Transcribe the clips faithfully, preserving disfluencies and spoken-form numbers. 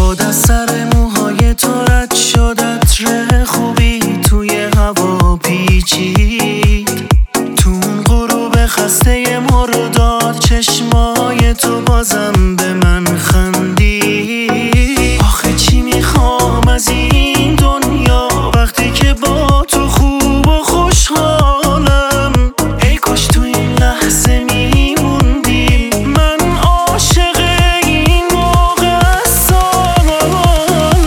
باد از سر موهای تو رد شد، عطر خوبی توی هوا پیچید. تو اون غروب خسته مرداد چشمای تو بازم به من خندید. آخه چی میخوام از این دنیا وقتی که با تو خوب و خوشحالم. ای کاش تو این لحظه میموندیم، من عاشق این موقع سالم.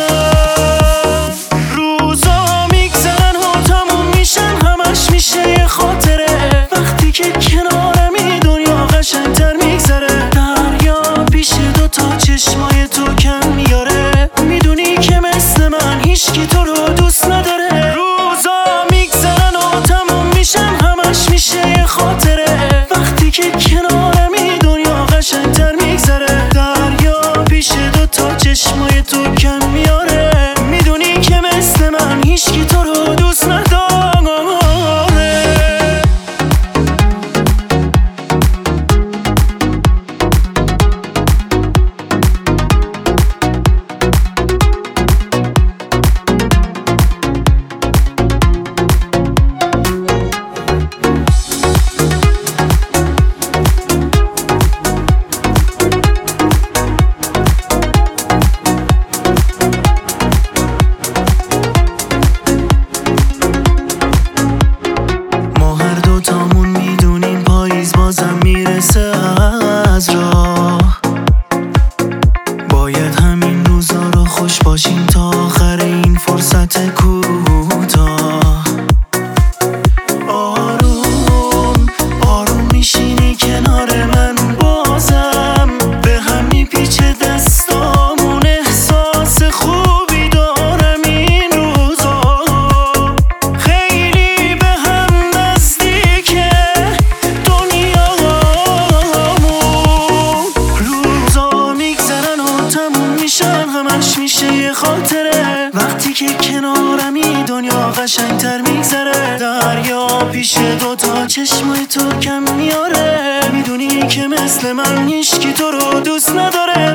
روزا میگذرن و تموم میشن، همش میشه یه خاطره. وقتی که کنارمی دنیا قشنگتر میگذره. دریا پیش دوتا چشمای تو کم میاره، میدونی که مثل من هیچکی تو رو دوست نداره. روزا میگذرن و تموم میشن، همش میشه یه خاطره. وقتی که کنارمی دنیا قشنگتر میگذره. دریا پیش دوتا چشمای تو کم میاره، میدونی که مثل من هیچکی تو رو دوست نداره. بازم میرسه از راه، باید همین روزا رو خوش باشیم تا آخر این فرصت کوتاه. آروم آروم میشینی کنار من، بازم به هم میپیچه دستامون. احساس خوبی دارم این روزا، خیلی به هم نزدیکه همش میشه یه خاطره. وقتی که کنارمی دنیا قشنگتر میگذره. دریا پیش دوتا چشمای تو کم میاره، میدونی که مثل من هیچکی تو رو دوست نداره.